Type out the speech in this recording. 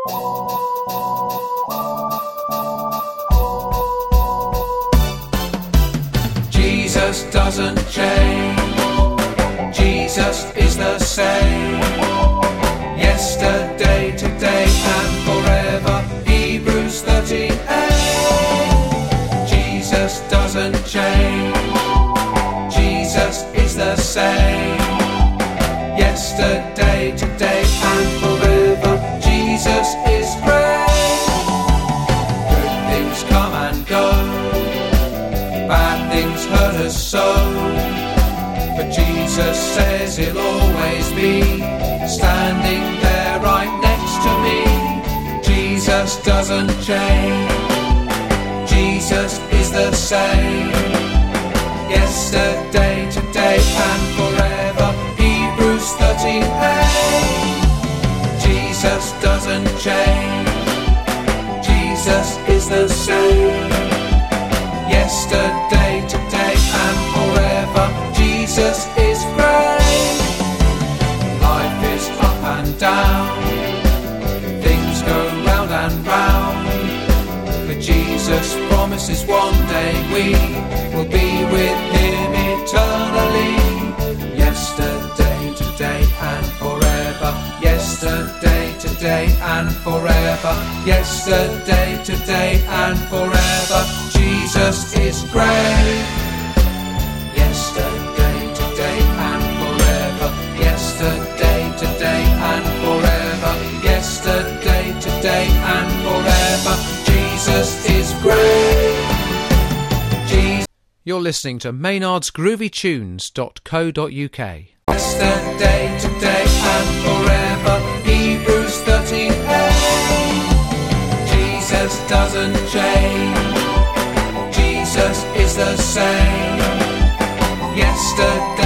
Jesus doesn't change. Jesus is the same. Yesterday, today and forever. Hebrews 13:8. Jesus doesn't change. Jesus is the same. Yesterday, today and forever. Jesus is great. Good things come and go. Bad things hurt us so. But Jesus says he'll always be standing there right next to me. Jesus doesn't change. Jesus is the same. Yesterday, today and forever. Hebrews 13:8. Jesus doesn't change. Jesus is the same. Yesterday, today and forever. Jesus is great. Life is up and down. Things go round and round. But Jesus promises one day we will be with him eternally. Yesterday, today and forever. Yesterday, today and forever. Yesterday, today and forever. Jesus is great. Yesterday, today and forever. Yesterday, today and forever. Yesterday, today and forever. Jesus is great. You're listening to maynardsgroovytunes.co.uk. Yesterday, today and forever. Hebrews 13:8. Jesus doesn't change. Jesus is the same. Yesterday,